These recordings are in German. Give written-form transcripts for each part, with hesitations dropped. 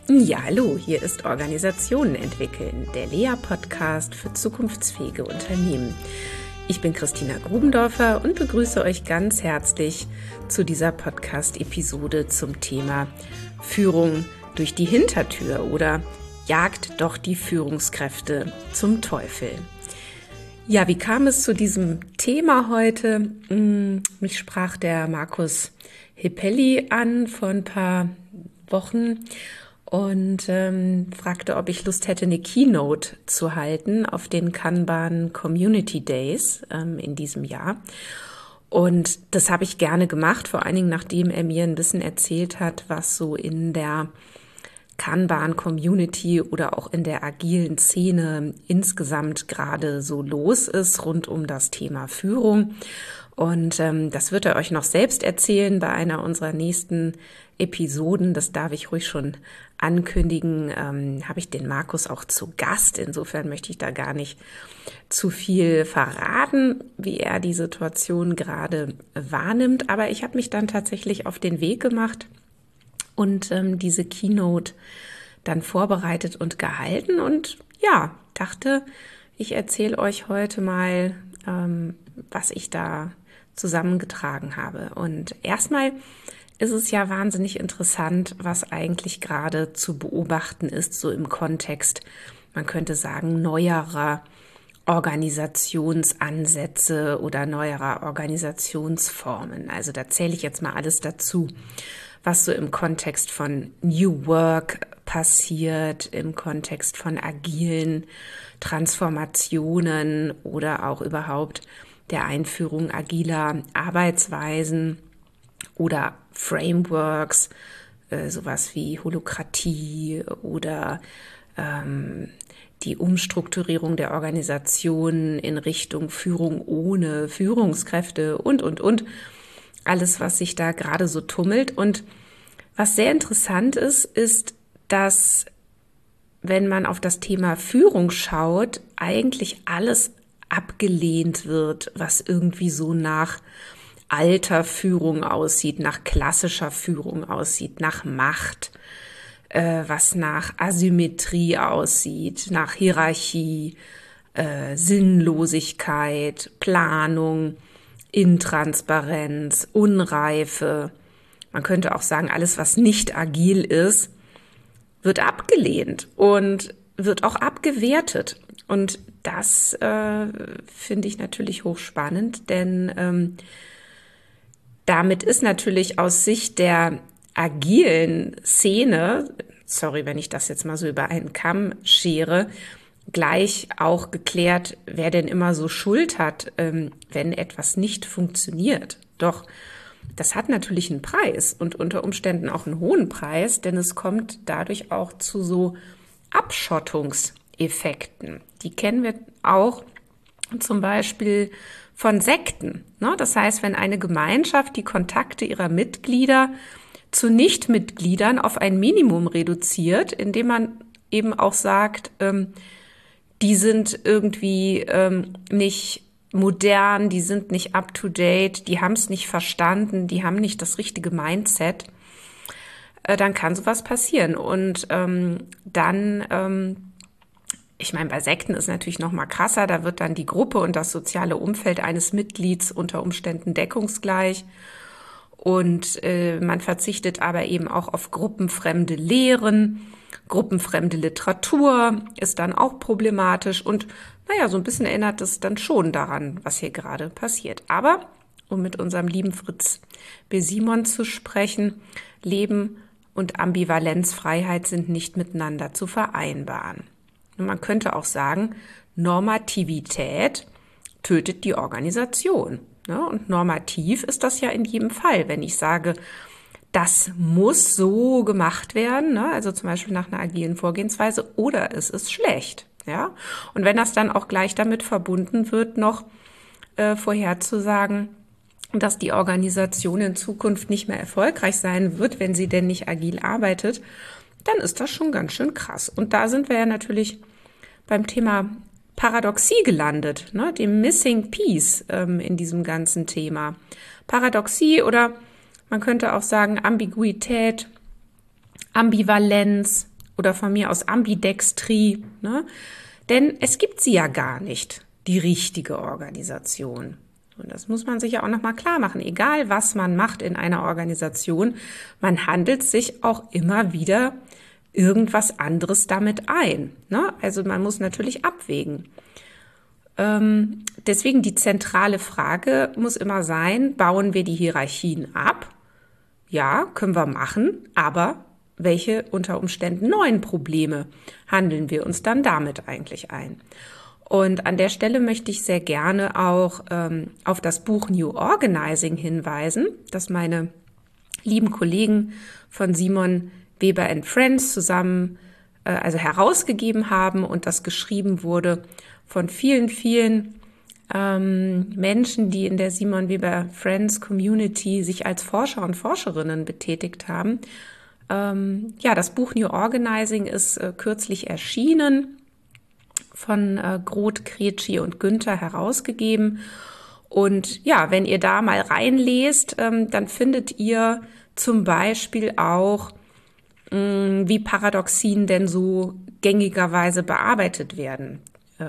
Ja, hallo, hier ist Organisationen entwickeln, der Lea-Podcast für zukunftsfähige Unternehmen. Ich bin Christina Grubendorfer und begrüße euch ganz herzlich zu dieser Podcast-Episode zum Thema Führung durch die Hintertür oder jagt doch die Führungskräfte zum Teufel. Ja, wie kam es zu diesem Thema heute? Mich sprach der Markus Hippelli an vor ein paar Wochen und fragte, ob ich Lust hätte, eine Keynote zu halten auf den Kanban Community Days in diesem Jahr. Und das habe ich gerne gemacht, vor allen Dingen, nachdem er mir ein bisschen erzählt hat, was so in der Kanban-Community oder auch in der agilen Szene insgesamt gerade so los ist rund um das Thema Führung. Und das wird er euch noch selbst erzählen bei einer unserer nächsten Episoden. Das darf ich ruhig schon ankündigen. Habe ich den Markus auch zu Gast. Insofern möchte ich da gar nicht zu viel verraten, wie er die Situation gerade wahrnimmt. Aber ich habe mich dann tatsächlich auf den Weg gemacht und diese Keynote dann vorbereitet und gehalten und ja, dachte, ich erzähle euch heute mal, was ich da zusammengetragen habe. Und erstmal ist es ja wahnsinnig interessant, was eigentlich gerade zu beobachten ist, so im Kontext, man könnte sagen, neuerer Organisationsansätze oder neuerer Organisationsformen. Also da zähle ich jetzt mal alles dazu, was so im Kontext von New Work passiert, im Kontext von agilen Transformationen oder auch überhaupt der Einführung agiler Arbeitsweisen oder Frameworks, sowas wie Holokratie oder die Umstrukturierung der Organisation in Richtung Führung ohne Führungskräfte und. Alles, was sich da gerade so tummelt. Und was sehr interessant ist, ist, dass, wenn man auf das Thema Führung schaut, eigentlich alles abgelehnt wird, was irgendwie so nach alter Führung aussieht, nach klassischer Führung aussieht, nach Macht, was nach Asymmetrie aussieht, nach Hierarchie, Sinnlosigkeit, Planung, Intransparenz, Unreife. Man könnte auch sagen, alles, was nicht agil ist, wird abgelehnt und wird auch abgewertet. Und das finde ich natürlich hochspannend, denn damit ist natürlich aus Sicht der agilen Szene, sorry, wenn ich das jetzt mal so über einen Kamm schere, gleich auch geklärt, wer denn immer so Schuld hat, wenn etwas nicht funktioniert. Doch das hat natürlich einen Preis und unter Umständen auch einen hohen Preis, denn es kommt dadurch auch zu so Abschottungseffekten. Die kennen wir auch zum Beispiel von Sekten. Das heißt, wenn eine Gemeinschaft die Kontakte ihrer Mitglieder zu Nichtmitgliedern auf ein Minimum reduziert, indem man eben auch sagt, die sind irgendwie nicht modern, die sind nicht up-to-date, die haben es nicht verstanden, die haben nicht das richtige Mindset, dann kann sowas passieren. Und ich meine, bei Sekten ist natürlich noch mal krasser, da wird dann die Gruppe und das soziale Umfeld eines Mitglieds unter Umständen deckungsgleich. Und man verzichtet aber eben auch auf gruppenfremde Lehren. Gruppenfremde Literatur ist dann auch problematisch und naja, so ein bisschen erinnert es dann schon daran, was hier gerade passiert. Aber, um mit unserem lieben Fritz B. Simon zu sprechen, Leben und Ambivalenzfreiheit sind nicht miteinander zu vereinbaren. Und man könnte auch sagen, Normativität tötet die Organisation. Und normativ ist das ja in jedem Fall, wenn ich sage, das muss so gemacht werden, also zum Beispiel nach einer agilen Vorgehensweise, oder es ist schlecht. Ja? Und wenn das dann auch gleich damit verbunden wird, noch vorherzusagen, dass die Organisation in Zukunft nicht mehr erfolgreich sein wird, wenn sie denn nicht agil arbeitet, dann ist das schon ganz schön krass. Und da sind wir ja natürlich beim Thema Paradoxie gelandet, dem Missing Piece in diesem ganzen Thema. Paradoxie oder man könnte auch sagen Ambiguität, Ambivalenz, oder von mir aus Ambidextrie, ne? Denn es gibt sie ja gar nicht, die richtige Organisation. Und das muss man sich ja auch nochmal klar machen. Egal, was man macht in einer Organisation, man handelt sich auch immer wieder irgendwas anderes damit ein, ne? Also man muss natürlich abwägen. Deswegen die zentrale Frage muss immer sein, bauen wir die Hierarchien ab? Ja, können wir machen, aber welche unter Umständen neuen Probleme handeln wir uns dann damit eigentlich ein? Und an der Stelle möchte ich sehr gerne auch auf das Buch New Organizing hinweisen, das meine lieben Kollegen von Simon Weber & Friends zusammen also herausgegeben haben und das geschrieben wurde von vielen, vielen Menschen, die in der Simon Weber Friends Community sich als Forscher und Forscherinnen betätigt haben. Ja, das Buch New Organizing ist kürzlich erschienen, von Groth, Kretschi und Günther herausgegeben. Und ja, wenn ihr da mal reinlest, dann findet ihr zum Beispiel auch, wie Paradoxien denn so gängigerweise bearbeitet werden.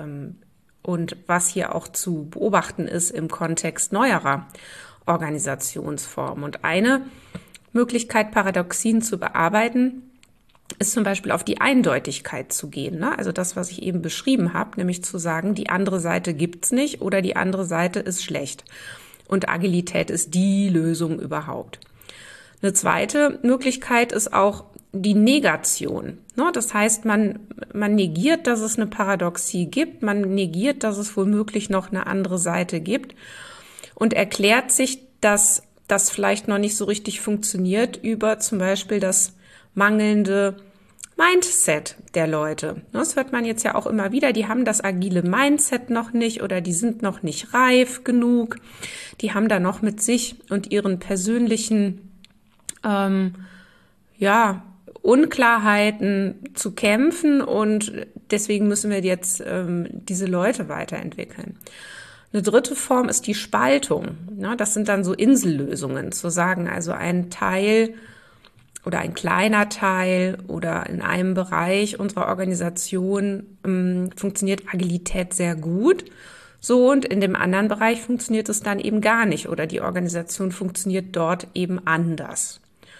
Und was hier auch zu beobachten ist im Kontext neuerer Organisationsformen. Und eine Möglichkeit, Paradoxien zu bearbeiten, ist zum Beispiel auf die Eindeutigkeit zu gehen, ne? Also das, was ich eben beschrieben habe, nämlich zu sagen, die andere Seite gibt's nicht oder die andere Seite ist schlecht. Und Agilität ist die Lösung überhaupt. Eine zweite Möglichkeit ist auch die Negation. Das heißt, man negiert, dass es eine Paradoxie gibt, man negiert, dass es womöglich noch eine andere Seite gibt und erklärt sich, dass das vielleicht noch nicht so richtig funktioniert über zum Beispiel das mangelnde Mindset der Leute. Das hört man jetzt ja auch immer wieder, die haben das agile Mindset noch nicht oder die sind noch nicht reif genug, die haben da noch mit sich und ihren persönlichen Unklarheiten zu kämpfen und deswegen müssen wir jetzt diese Leute weiterentwickeln. Eine dritte Form ist die Spaltung. Ja, das sind dann so Insellösungen, zu sagen, also ein Teil oder ein kleiner Teil oder in einem Bereich unserer Organisation funktioniert Agilität sehr gut. So, und in dem anderen Bereich funktioniert es dann eben gar nicht oder die Organisation funktioniert dort eben anders.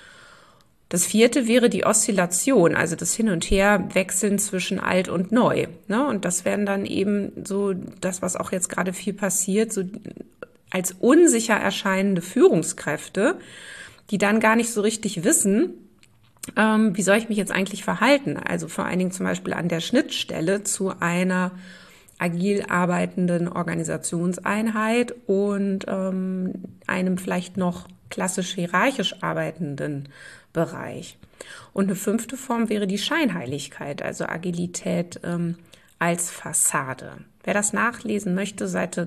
Das vierte wäre die Oszillation, also das Hin- und Herwechseln zwischen alt und neu. Ne? Und das wären dann eben so das, was auch jetzt gerade viel passiert, so als unsicher erscheinende Führungskräfte, die dann gar nicht so richtig wissen, wie soll ich mich jetzt eigentlich verhalten? Also vor allen Dingen zum Beispiel an der Schnittstelle zu einer agil arbeitenden Organisationseinheit und einem vielleicht noch klassisch hierarchisch arbeitenden Bereich. Und eine fünfte Form wäre die Scheinheiligkeit, also Agilität als Fassade. Wer das nachlesen möchte, Seite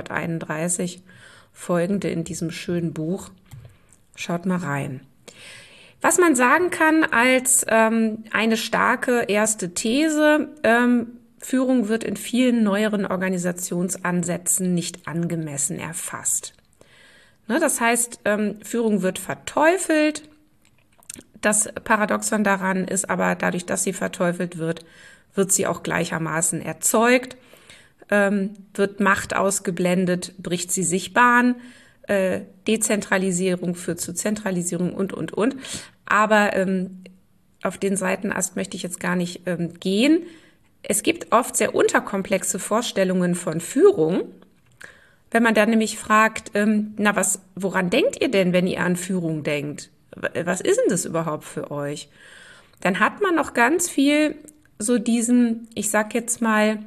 331 folgende in diesem schönen Buch, schaut mal rein. Was man sagen kann als eine starke erste These, Führung wird in vielen neueren Organisationsansätzen nicht angemessen erfasst. Ne, das heißt, Führung wird verteufelt. Das Paradoxon daran ist aber, dadurch, dass sie verteufelt wird, wird sie auch gleichermaßen erzeugt, wird Macht ausgeblendet, bricht sie sich Bahn, Dezentralisierung führt zu Zentralisierung und. Aber auf den Seitenast möchte ich jetzt gar nicht gehen. Es gibt oft sehr unterkomplexe Vorstellungen von Führung. Wenn man dann nämlich fragt, woran denkt ihr denn, wenn ihr an Führung denkt? Was ist denn das überhaupt für euch? Dann hat man noch ganz viel so diesen, ich sag jetzt mal,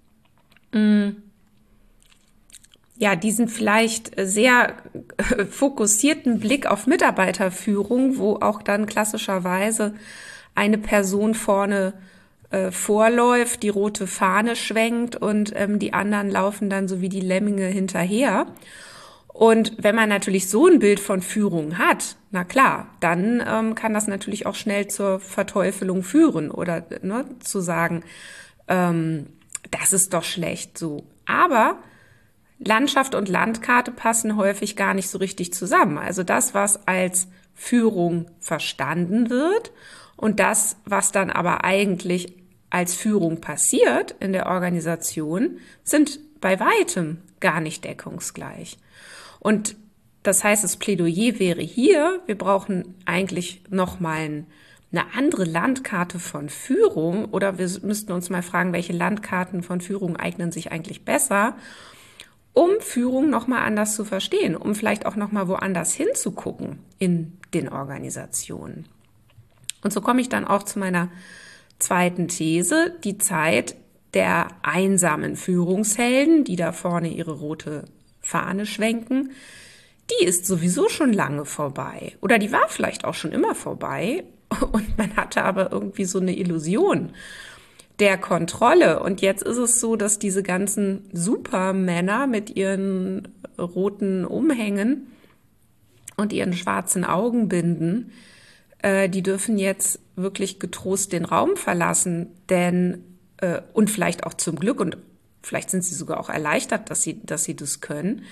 diesen vielleicht sehr fokussierten Blick auf Mitarbeiterführung, wo auch dann klassischerweise eine Person vorne vorläuft, die rote Fahne schwenkt und die anderen laufen dann so wie die Lemminge hinterher. Und wenn man natürlich so ein Bild von Führung hat, na klar, dann kann das natürlich auch schnell zur Verteufelung führen oder zu sagen, das ist doch schlecht so. Aber Landschaft und Landkarte passen häufig gar nicht so richtig zusammen. Also das, was als Führung verstanden wird Und das, was dann aber eigentlich als Führung passiert in der Organisation, sind bei weitem gar nicht deckungsgleich. Und das heißt, das Plädoyer wäre hier, wir brauchen eigentlich nochmal eine andere Landkarte von Führung, oder wir müssten uns mal fragen, welche Landkarten von Führung eignen sich eigentlich besser, um Führung nochmal anders zu verstehen, um vielleicht auch nochmal woanders hinzugucken in den Organisationen. Und so komme ich dann auch zu meiner zweiten These, die Zeit der einsamen Führungshelden, die da vorne ihre rote Fahne schwenken, die ist sowieso schon lange vorbei. Oder die war vielleicht auch schon immer vorbei und man hatte aber irgendwie so eine Illusion der Kontrolle. Und jetzt ist es so, dass diese ganzen Supermänner mit ihren roten Umhängen und ihren schwarzen Augenbinden, die dürfen jetzt wirklich getrost den Raum verlassen, denn und vielleicht auch zum Glück, und vielleicht sind sie sogar auch erleichtert, dass sie das können,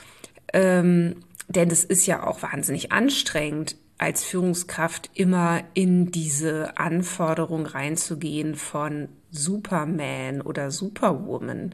denn es ist ja auch wahnsinnig anstrengend, als Führungskraft immer in diese Anforderung reinzugehen von Superman oder Superwoman.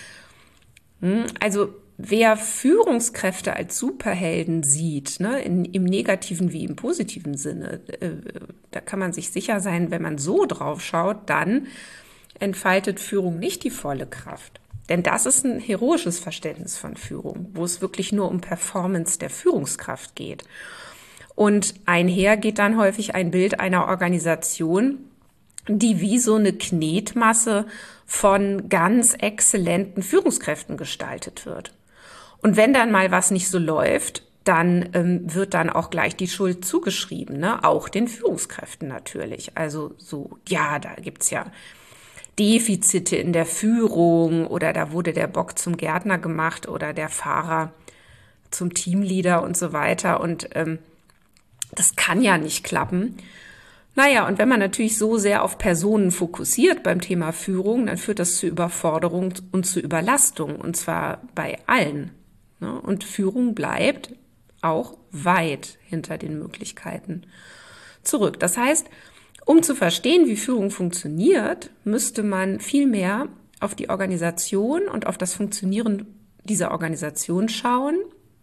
Also wer Führungskräfte als Superhelden sieht, ne, im negativen wie im positiven Sinne, da kann man sich sicher sein, wenn man so drauf schaut, dann entfaltet Führung nicht die volle Kraft. Denn das ist ein heroisches Verständnis von Führung, wo es wirklich nur um Performance der Führungskraft geht. Und einher geht dann häufig ein Bild einer Organisation, die wie so eine Knetmasse von ganz exzellenten Führungskräften gestaltet wird. Und wenn dann mal was nicht so läuft, dann wird dann auch gleich die Schuld zugeschrieben, ne? Auch den Führungskräften natürlich. Also so, ja, da gibt's ja Defizite in der Führung oder da wurde der Bock zum Gärtner gemacht oder der Fahrer zum Teamleader und so weiter. Und das kann ja nicht klappen. Naja, und wenn man natürlich so sehr auf Personen fokussiert beim Thema Führung, dann führt das zu Überforderung und zu Überlastung, und zwar bei allen. Ne? Und Führung bleibt auch weit hinter den Möglichkeiten zurück. Das heißt, um zu verstehen, wie Führung funktioniert, müsste man viel mehr auf die Organisation und auf das Funktionieren dieser Organisation schauen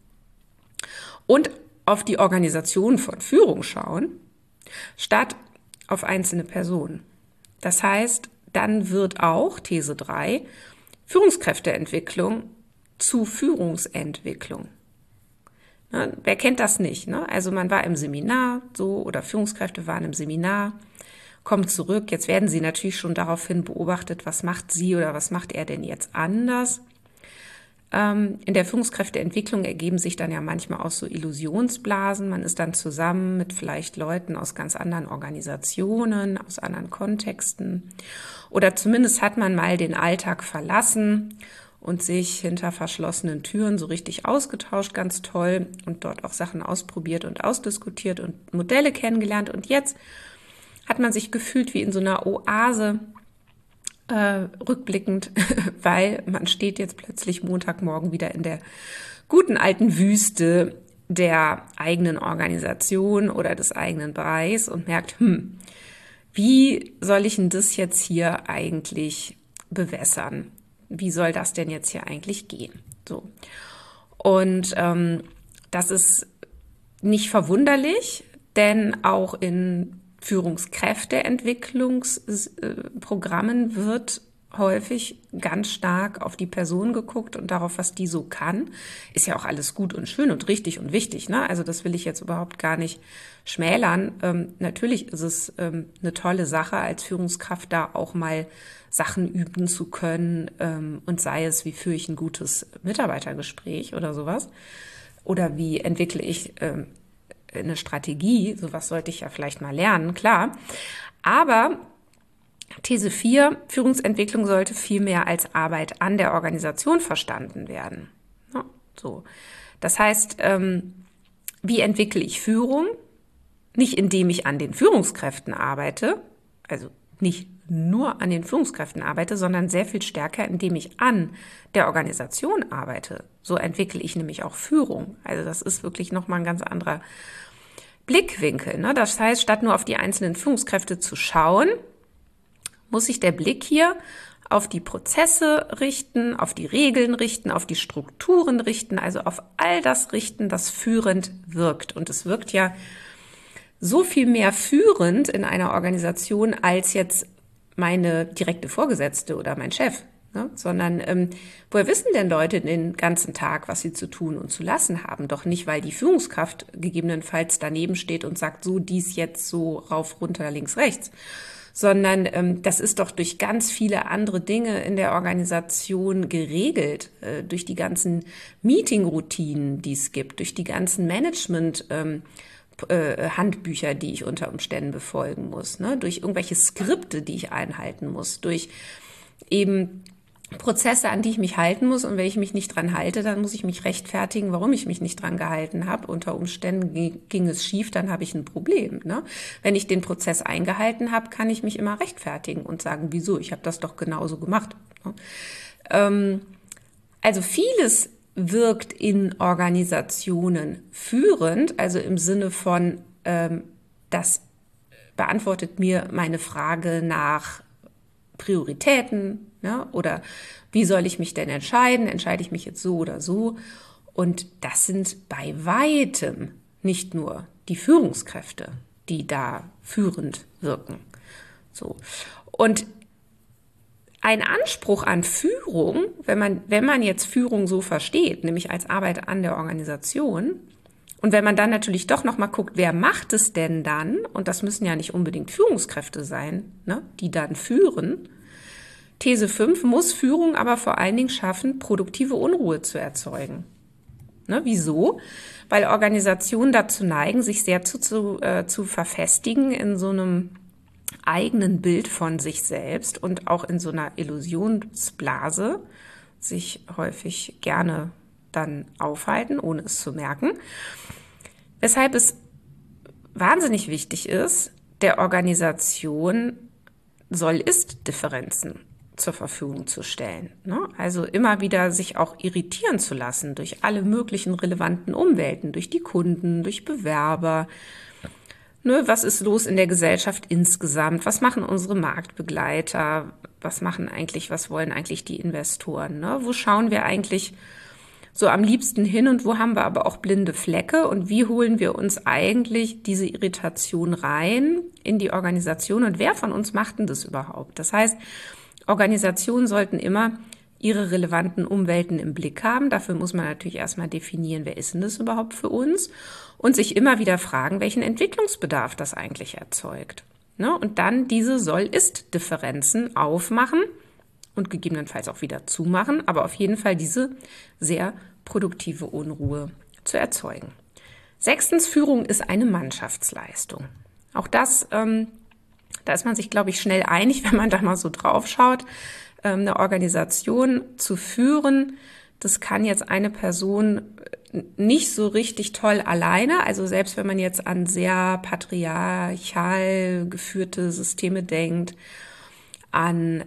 und auf die Organisation von Führung schauen, statt auf einzelne Personen. Das heißt, dann wird auch, These 3, Führungskräfteentwicklung zu Führungsentwicklung. Ne, wer kennt das nicht? Ne? Also man war im Seminar so oder Führungskräfte waren im Seminar, kommen zurück. Jetzt werden sie natürlich schon daraufhin beobachtet, was macht sie oder was macht er denn jetzt anders. In der Führungskräfteentwicklung ergeben sich dann ja manchmal auch so Illusionsblasen. Man ist dann zusammen mit vielleicht Leuten aus ganz anderen Organisationen, aus anderen Kontexten. Oder zumindest hat man mal den Alltag verlassen und sich hinter verschlossenen Türen so richtig ausgetauscht, ganz toll, und dort auch Sachen ausprobiert und ausdiskutiert und Modelle kennengelernt. Und jetzt hat man sich gefühlt wie in so einer Oase, rückblickend, weil man steht jetzt plötzlich Montagmorgen wieder in der guten alten Wüste der eigenen Organisation oder des eigenen Bereichs und merkt, wie soll ich denn das jetzt hier eigentlich bewässern? Wie soll das denn jetzt hier eigentlich gehen? So. Und das ist nicht verwunderlich, denn auch in Führungskräfteentwicklungsprogrammen wird häufig ganz stark auf die Person geguckt und darauf, was die so kann. Ist ja auch alles gut und schön und richtig und wichtig, ne? Also das will ich jetzt überhaupt gar nicht schmälern. Natürlich ist es eine tolle Sache, als Führungskraft da auch mal Sachen üben zu können, und sei es, wie führe ich ein gutes Mitarbeitergespräch oder sowas. Oder wie entwickle ich eine Strategie, sowas sollte ich ja vielleicht mal lernen, klar. Aber These 4, Führungsentwicklung sollte viel mehr als Arbeit an der Organisation verstanden werden. Ja, so. Das heißt, wie entwickle ich Führung? Nicht indem ich an den Führungskräften arbeite, also nicht nur an den Führungskräften arbeite, sondern sehr viel stärker, indem ich an der Organisation arbeite. So entwickle ich nämlich auch Führung. Also das ist wirklich nochmal ein ganz anderer Blickwinkel. Ne? Das heißt, statt nur auf die einzelnen Führungskräfte zu schauen, muss sich der Blick hier auf die Prozesse richten, auf die Regeln richten, auf die Strukturen richten, also auf all das richten, das führend wirkt. Und es wirkt ja so viel mehr führend in einer Organisation als jetzt meine direkte Vorgesetzte oder mein Chef. Ne? Sondern woher wissen denn Leute den ganzen Tag, was sie zu tun und zu lassen haben? Doch nicht, weil die Führungskraft gegebenenfalls daneben steht und sagt, so dies jetzt, so rauf, runter, links, rechts. Sondern das ist doch durch ganz viele andere Dinge in der Organisation geregelt, durch die ganzen Meeting-Routinen, die es gibt, durch die ganzen Management-Handbücher, die ich unter Umständen befolgen muss, ne? Durch irgendwelche Skripte, die ich einhalten muss, durch eben Prozesse, an die ich mich halten muss, und wenn ich mich nicht dran halte, dann muss ich mich rechtfertigen, warum ich mich nicht dran gehalten habe. Unter Umständen ging es schief, dann habe ich ein Problem. Ne? Wenn ich den Prozess eingehalten habe, kann ich mich immer rechtfertigen und sagen, wieso, ich habe das doch genauso gemacht. Ne? Also vieles wirkt in Organisationen führend, also im Sinne von, das beantwortet mir meine Frage nach Prioritäten, ne? Oder wie soll ich mich denn entscheiden? Entscheide ich mich jetzt so oder so? Und das sind bei weitem nicht nur die Führungskräfte, die da führend wirken. So. Und ein Anspruch an Führung, wenn man jetzt Führung so versteht, nämlich als Arbeit an der Organisation, und wenn man dann natürlich doch nochmal guckt, wer macht es denn dann? Und das müssen ja nicht unbedingt Führungskräfte sein, ne, die dann führen. These 5, muss Führung aber vor allen Dingen schaffen, produktive Unruhe zu erzeugen. Ne, wieso? Weil Organisationen dazu neigen, sich sehr zu verfestigen in so einem eigenen Bild von sich selbst und auch in so einer Illusionsblase sich häufig gerne dann aufhalten, ohne es zu merken. Weshalb es wahnsinnig wichtig ist, der Organisation Soll-Ist-Differenzen zur Verfügung zu stellen. Ne? Also immer wieder sich auch irritieren zu lassen durch alle möglichen relevanten Umwelten, durch die Kunden, durch Bewerber. Ne, was ist los in der Gesellschaft insgesamt? Was machen unsere Marktbegleiter? Was wollen eigentlich die Investoren? Ne? Wo schauen wir eigentlich so am liebsten hin und wo haben wir aber auch blinde Flecke? Und wie holen wir uns eigentlich diese Irritation rein in die Organisation? Und wer von uns macht denn das überhaupt? Das heißt, Organisationen sollten immer ihre relevanten Umwelten im Blick haben. Dafür muss man natürlich erstmal definieren, wer ist denn das überhaupt für uns? Und sich immer wieder fragen, welchen Entwicklungsbedarf das eigentlich erzeugt. Ne? Und dann diese Soll-Ist-Differenzen aufmachen und gegebenenfalls auch wieder zumachen, aber auf jeden Fall diese sehr produktive Unruhe zu erzeugen. 6. Führung ist eine Mannschaftsleistung. Auch das, da ist man sich, glaube ich, schnell einig, wenn man da mal so drauf schaut. Eine Organisation zu führen, das kann jetzt eine Person nicht so richtig toll alleine. Also selbst wenn man jetzt an sehr patriarchal geführte Systeme denkt, an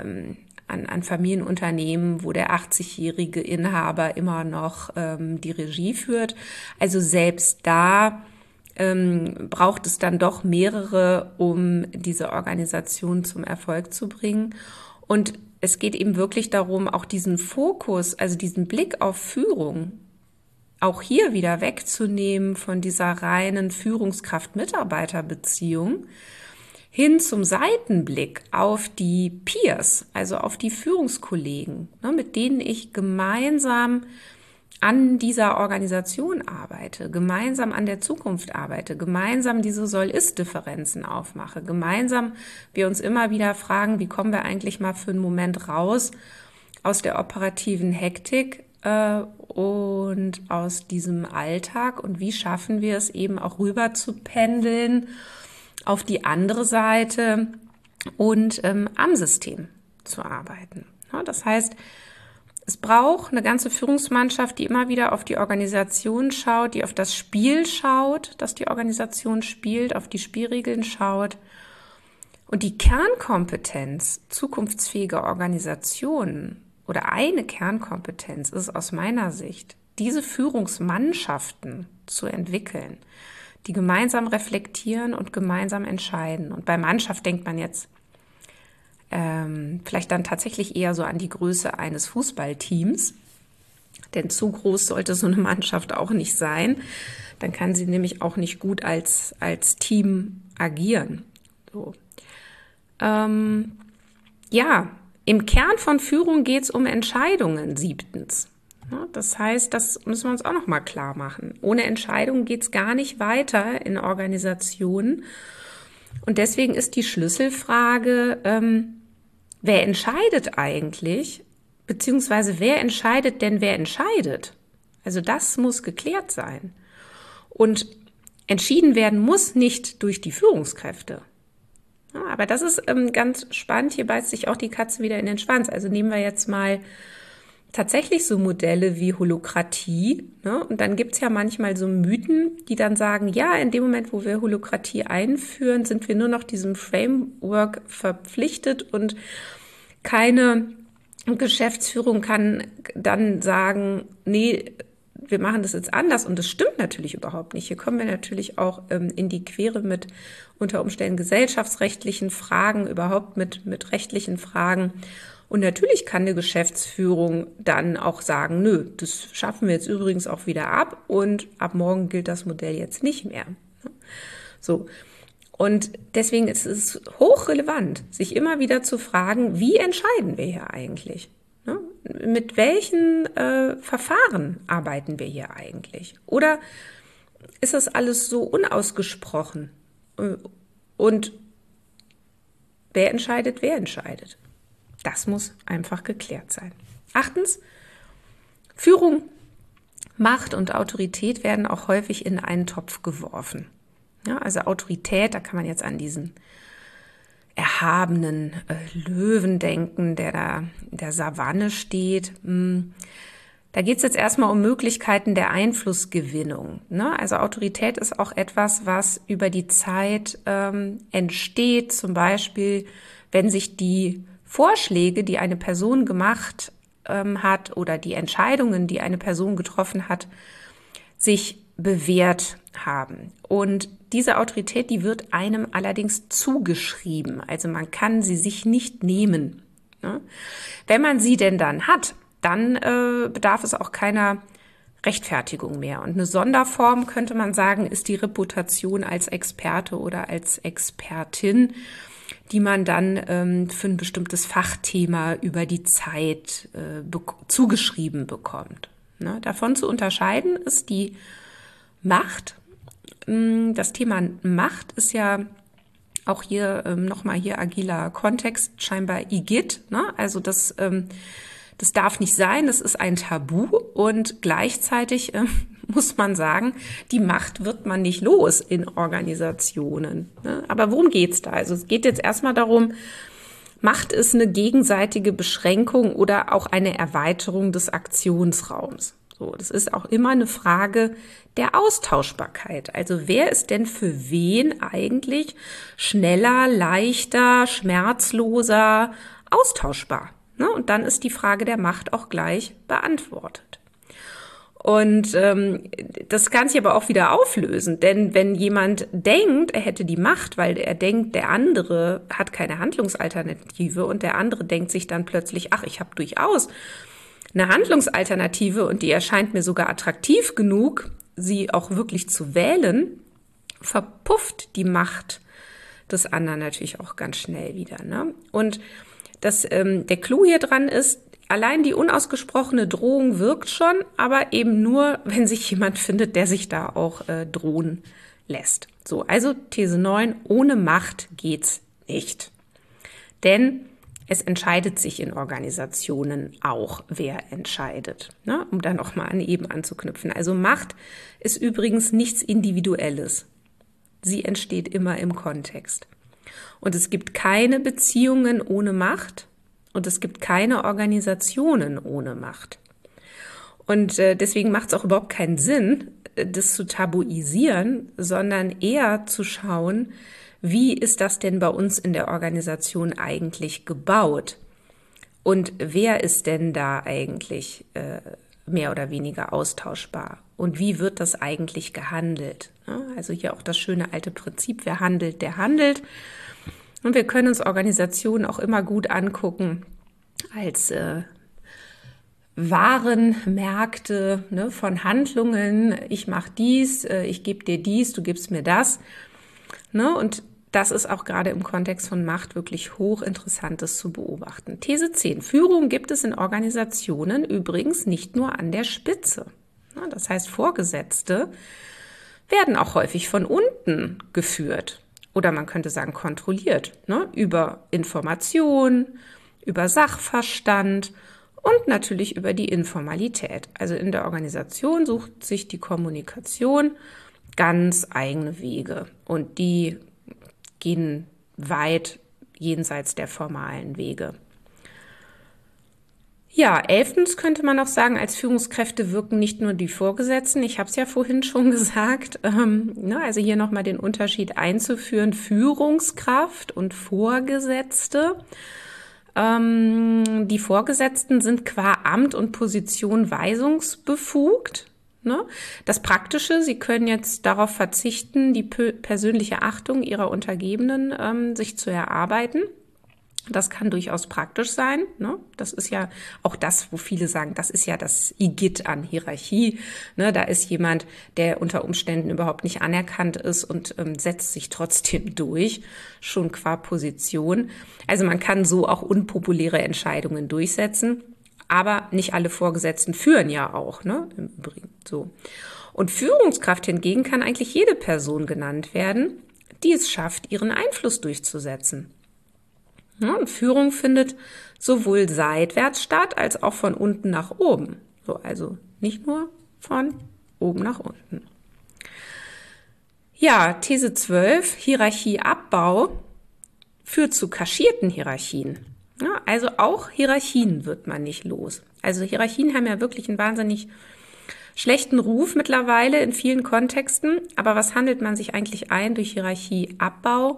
Familienunternehmen, wo der 80-jährige Inhaber immer noch die Regie führt. Also selbst da braucht es dann doch mehrere, um diese Organisation zum Erfolg zu bringen. Und es geht eben wirklich darum, auch diesen Fokus, also diesen Blick auf Führung, auch hier wieder wegzunehmen von dieser reinen Führungskraft-Mitarbeiter-Beziehung hin zum Seitenblick auf die Peers, also auf die Führungskollegen, mit denen ich gemeinsam an dieser Organisation arbeite, gemeinsam an der Zukunft arbeite, gemeinsam diese Soll-Ist-Differenzen aufmache, gemeinsam wir uns immer wieder fragen, wie kommen wir eigentlich mal für einen Moment raus aus der operativen Hektik und aus diesem Alltag und wie schaffen wir es eben auch rüber zu pendeln auf die andere Seite und am System zu arbeiten. Ja, das heißt, es braucht eine ganze Führungsmannschaft, die immer wieder auf die Organisation schaut, die auf das Spiel schaut, das die Organisation spielt, auf die Spielregeln schaut. Und die Kernkompetenz zukunftsfähiger Organisationen oder eine Kernkompetenz ist aus meiner Sicht, diese Führungsmannschaften zu entwickeln, die gemeinsam reflektieren und gemeinsam entscheiden. Und bei Mannschaft denkt man jetzt vielleicht dann tatsächlich eher so an die Größe eines Fußballteams. Denn zu groß sollte so eine Mannschaft auch nicht sein. Dann kann sie nämlich auch nicht gut als Team agieren. So. Ja, im Kern von Führung geht es um Entscheidungen, 7. Ja, das heißt, das müssen wir uns auch noch mal klar machen. Ohne Entscheidungen geht es gar nicht weiter in Organisationen. Und deswegen ist die Schlüsselfrage, wer entscheidet eigentlich, beziehungsweise wer entscheidet denn, wer entscheidet? Also das muss geklärt sein. Und entschieden werden muss nicht durch die Führungskräfte. Ja, aber das ist ganz spannend, hier beißt sich auch die Katze wieder in den Schwanz. Also nehmen wir jetzt mal tatsächlich so Modelle wie Holokratie, ne? Und dann gibt's ja manchmal so Mythen, die dann sagen, ja, in dem Moment, wo wir Holokratie einführen, sind wir nur noch diesem Framework verpflichtet und keine Geschäftsführung kann dann sagen, nee, wir machen das jetzt anders. Und das stimmt natürlich überhaupt nicht. Hier kommen wir natürlich auch in die Quere mit unter Umständen gesellschaftsrechtlichen Fragen, überhaupt mit rechtlichen Fragen. Und natürlich kann eine Geschäftsführung dann auch sagen, nö, das schaffen wir jetzt übrigens auch wieder ab und ab morgen gilt das Modell jetzt nicht mehr. So. Und deswegen ist es hochrelevant, sich immer wieder zu fragen, wie entscheiden wir hier eigentlich? Ne? Mit welchen Verfahren arbeiten wir hier eigentlich? Oder ist das alles so unausgesprochen? Und wer entscheidet, wer entscheidet? Das muss einfach geklärt sein. 8. Führung, Macht und Autorität werden auch häufig in einen Topf geworfen. Ja, also Autorität, da kann man jetzt an diesen erhabenen Löwen denken, der da in der Savanne steht. Da geht es jetzt erstmal um Möglichkeiten der Einflussgewinnung. Ne? Also Autorität ist auch etwas, was über die Zeit entsteht, zum Beispiel, wenn sich die Vorschläge, die eine Person gemacht hat oder die Entscheidungen, die eine Person getroffen hat, sich bewährt haben. Und diese Autorität, die wird einem allerdings zugeschrieben. Also man kann sie sich nicht nehmen. Ne? Wenn man sie denn dann hat, dann bedarf es auch keiner Rechtfertigung mehr. Und eine Sonderform, könnte man sagen, ist die Reputation als Experte oder als Expertin, die man dann für ein bestimmtes Fachthema über die Zeit zugeschrieben bekommt. Ne? Davon zu unterscheiden ist die Macht. Das Thema Macht ist ja auch hier nochmal hier agiler Kontext, scheinbar IGIT. Ne? Also das darf nicht sein, das ist ein Tabu und gleichzeitig muss man sagen, die Macht wird man nicht los in Organisationen. Ne? Aber worum geht's da? Also es geht jetzt erstmal darum, Macht ist eine gegenseitige Beschränkung oder auch eine Erweiterung des Aktionsraums. So, das ist auch immer eine Frage der Austauschbarkeit. Also wer ist denn für wen eigentlich schneller, leichter, schmerzloser austauschbar? Ne? Und dann ist die Frage der Macht auch gleich beantwortet. Und das kann sich aber auch wieder auflösen, denn wenn jemand denkt, er hätte die Macht, weil er denkt, der andere hat keine Handlungsalternative und der andere denkt sich dann plötzlich, ach, ich habe durchaus eine Handlungsalternative und die erscheint mir sogar attraktiv genug, sie auch wirklich zu wählen, verpufft die Macht des anderen natürlich auch ganz schnell wieder. Ne? Und der Clou hier dran ist, allein die unausgesprochene Drohung wirkt schon, aber eben nur, wenn sich jemand findet, der sich da auch drohen lässt. So, also These 9, ohne Macht geht's nicht. Denn es entscheidet sich in Organisationen auch, wer entscheidet, ne? Um da nochmal an eben anzuknüpfen. Also Macht ist übrigens nichts Individuelles. Sie entsteht immer im Kontext. Und es gibt keine Beziehungen ohne Macht und es gibt keine Organisationen ohne Macht. Und deswegen macht es auch überhaupt keinen Sinn, das zu tabuisieren, sondern eher zu schauen, wie ist das denn bei uns in der Organisation eigentlich gebaut? Und wer ist denn da eigentlich mehr oder weniger austauschbar. Und wie wird das eigentlich gehandelt? Also hier auch das schöne alte Prinzip, wer handelt, der handelt. Und wir können uns Organisationen auch immer gut angucken als Warenmärkte, ne, von Handlungen. Ich mache dies, ich gebe dir dies, du gibst mir das. Ne, und das ist auch gerade im Kontext von Macht wirklich hochinteressantes zu beobachten. These 10. Führung gibt es in Organisationen übrigens nicht nur an der Spitze. Das heißt, Vorgesetzte werden auch häufig von unten geführt. Oder man könnte sagen kontrolliert, ne? Über Information, über Sachverstand und natürlich über die Informalität. Also in der Organisation sucht sich die Kommunikation ganz eigene Wege. Und die gehen weit jenseits der formalen Wege. Ja, 11. könnte man auch sagen, als Führungskräfte wirken nicht nur die Vorgesetzten, ich habe es ja vorhin schon gesagt, also hier nochmal den Unterschied einzuführen, Führungskraft und Vorgesetzte. Die Vorgesetzten sind qua Amt und Position weisungsbefugt. Ne? Das Praktische, sie können jetzt darauf verzichten, die persönliche Achtung ihrer Untergebenen sich zu erarbeiten. Das kann durchaus praktisch sein. Ne? Das ist ja auch das, wo viele sagen, das ist ja das Igitt an Hierarchie. Ne? Da ist jemand, der unter Umständen überhaupt nicht anerkannt ist und setzt sich trotzdem durch, schon qua Position. Also man kann so auch unpopuläre Entscheidungen durchsetzen, aber nicht alle Vorgesetzten führen ja auch, ne? Im Übrigen so. Und Führungskraft hingegen kann eigentlich jede Person genannt werden, die es schafft, ihren Einfluss durchzusetzen. Ja, und Führung findet sowohl seitwärts statt, als auch von unten nach oben. So, also nicht nur von oben nach unten. Ja, These 12, Hierarchieabbau führt zu kaschierten Hierarchien. Ja, also auch Hierarchien wird man nicht los. Also Hierarchien haben ja wirklich einen wahnsinnig schlechten Ruf mittlerweile in vielen Kontexten. Aber was handelt man sich eigentlich ein durch Hierarchieabbau?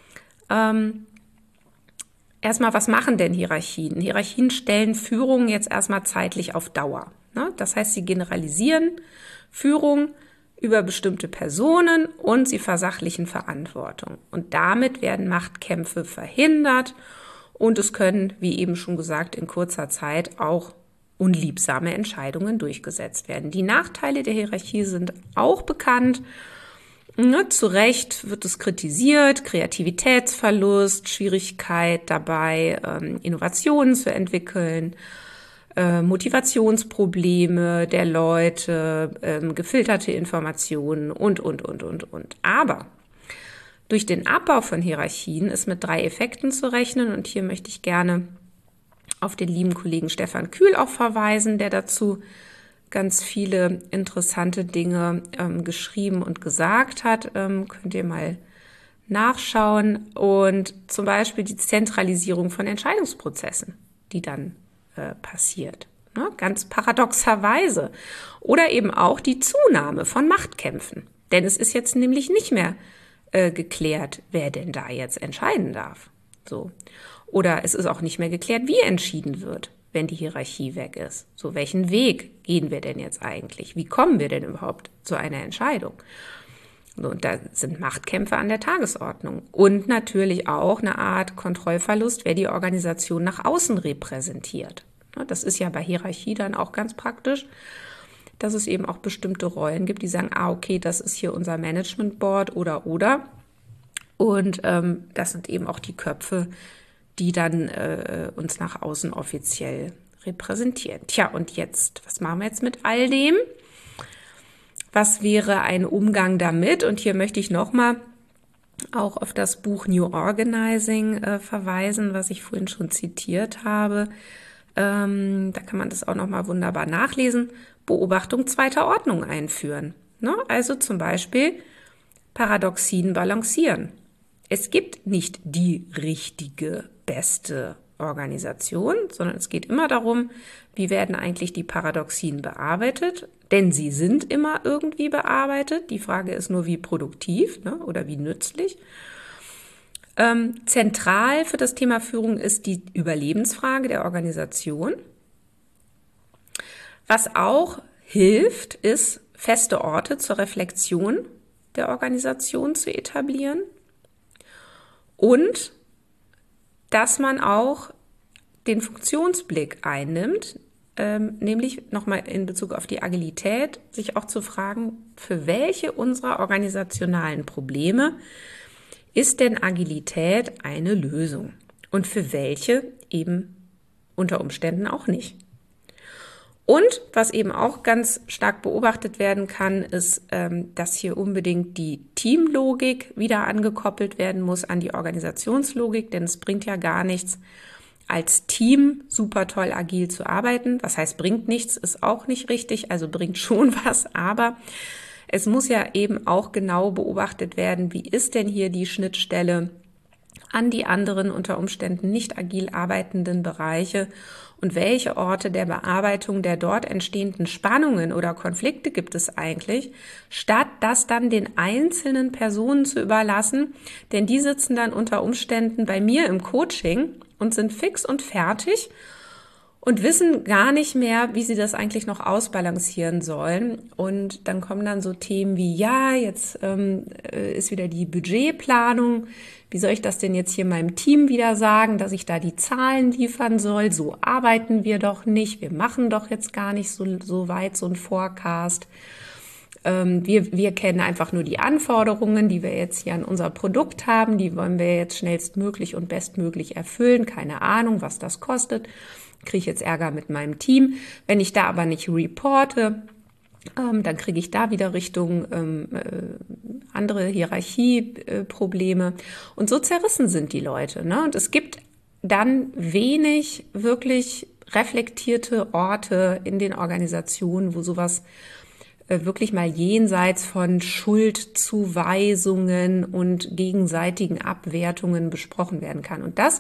Erstmal, was machen denn Hierarchien? Hierarchien stellen Führung jetzt erstmal zeitlich auf Dauer. Ne? Das heißt, sie generalisieren Führung über bestimmte Personen und sie versachlichen Verantwortung. Und damit werden Machtkämpfe verhindert und es können, wie eben schon gesagt, in kurzer Zeit auch unliebsame Entscheidungen durchgesetzt werden. Die Nachteile der Hierarchie sind auch bekannt. Ne, zu Recht wird es kritisiert, Kreativitätsverlust, Schwierigkeit dabei, Innovationen zu entwickeln, Motivationsprobleme der Leute, gefilterte Informationen und. Aber durch den Abbau von Hierarchien ist mit 3 Effekten zu rechnen und hier möchte ich gerne auf den lieben Kollegen Stefan Kühl auch verweisen, der dazu ganz viele interessante Dinge geschrieben und gesagt hat. Könnt ihr mal nachschauen. Und zum Beispiel die Zentralisierung von Entscheidungsprozessen, die dann passiert. Ne? Ganz paradoxerweise. Oder eben auch die Zunahme von Machtkämpfen. Denn es ist jetzt nämlich nicht mehr geklärt, wer denn da jetzt entscheiden darf. So. Oder es ist auch nicht mehr geklärt, wie entschieden wird, wenn die Hierarchie weg ist. So, welchen Weg gehen wir denn jetzt eigentlich? Wie kommen wir denn überhaupt zu einer Entscheidung? So, und da sind Machtkämpfe an der Tagesordnung. Und natürlich auch eine Art Kontrollverlust, wer die Organisation nach außen repräsentiert. Das ist ja bei Hierarchie dann auch ganz praktisch, dass es eben auch bestimmte Rollen gibt, die sagen, okay, das ist hier unser Management Board oder. Und das sind eben auch die Köpfe, die dann uns nach außen offiziell repräsentieren. Tja, und jetzt, was machen wir jetzt mit all dem? Was wäre ein Umgang damit? Und hier möchte ich nochmal auch auf das Buch New Organizing verweisen, was ich vorhin schon zitiert habe. Da kann man das auch nochmal wunderbar nachlesen. Beobachtung zweiter Ordnung einführen. Ne? Also zum Beispiel Paradoxien balancieren. Es gibt nicht die richtige, beste Organisation, sondern es geht immer darum, wie werden eigentlich die Paradoxien bearbeitet, denn sie sind immer irgendwie bearbeitet. Die Frage ist nur, wie produktiv, ne, oder wie nützlich. Zentral für das Thema Führung ist die Überlebensfrage der Organisation. Was auch hilft, ist, feste Orte zur Reflexion der Organisation zu etablieren und dass man auch den Funktionsblick einnimmt, nämlich nochmal in Bezug auf die Agilität, sich auch zu fragen, für welche unserer organisationalen Probleme ist denn Agilität eine Lösung und für welche eben unter Umständen auch nicht. Und was eben auch ganz stark beobachtet werden kann, ist, dass hier unbedingt die Teamlogik wieder angekoppelt werden muss an die Organisationslogik, denn es bringt ja gar nichts, als Team super toll agil zu arbeiten. Was heißt bringt nichts, ist auch nicht richtig, also bringt schon was, aber es muss ja eben auch genau beobachtet werden, wie ist denn hier die Schnittstelle an die anderen unter Umständen nicht agil arbeitenden Bereiche und welche Orte der Bearbeitung der dort entstehenden Spannungen oder Konflikte gibt es eigentlich, statt das dann den einzelnen Personen zu überlassen, denn die sitzen dann unter Umständen bei mir im Coaching und sind fix und fertig und wissen gar nicht mehr, wie sie das eigentlich noch ausbalancieren sollen. Und dann kommen dann so Themen wie, ja, jetzt ist wieder die Budgetplanung. Wie soll ich das denn jetzt hier meinem Team wieder sagen, dass ich da die Zahlen liefern soll? So arbeiten wir doch nicht. Wir machen doch jetzt gar nicht so weit so ein Forecast. Wir kennen einfach nur die Anforderungen, die wir jetzt hier an unser Produkt haben. Die wollen wir jetzt schnellstmöglich und bestmöglich erfüllen. Keine Ahnung, was das kostet. Kriege ich jetzt Ärger mit meinem Team. Wenn ich da aber nicht reporte, dann kriege ich da wieder Richtung andere Hierarchieprobleme. Und so zerrissen sind die Leute, ne? Und es gibt dann wenig wirklich reflektierte Orte in den Organisationen, wo sowas wirklich mal jenseits von Schuldzuweisungen und gegenseitigen Abwertungen besprochen werden kann. Und das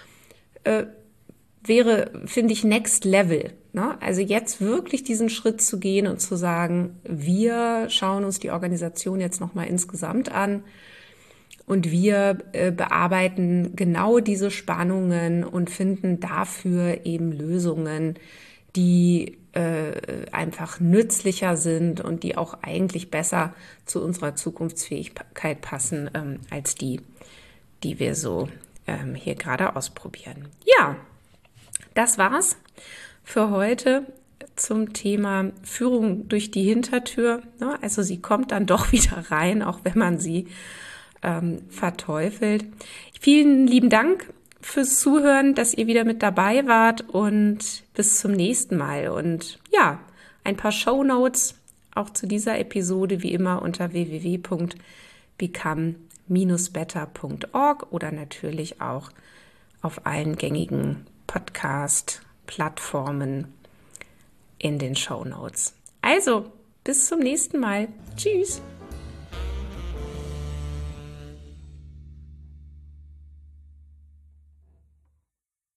wäre, finde ich, Next Level. Ne? Also jetzt wirklich diesen Schritt zu gehen und zu sagen, wir schauen uns die Organisation jetzt nochmal insgesamt an und wir bearbeiten genau diese Spannungen und finden dafür eben Lösungen, die einfach nützlicher sind und die auch eigentlich besser zu unserer Zukunftsfähigkeit passen als die wir so hier gerade ausprobieren. Ja, das war's für heute zum Thema Führung durch die Hintertür. Also sie kommt dann doch wieder rein, auch wenn man sie verteufelt. Vielen lieben Dank fürs Zuhören, dass ihr wieder mit dabei wart und bis zum nächsten Mal. Und ja, ein paar Shownotes auch zu dieser Episode wie immer unter www.become-better.org oder natürlich auch auf allen gängigen Podcast-Plattformen in den Shownotes. Also, bis zum nächsten Mal. Tschüss!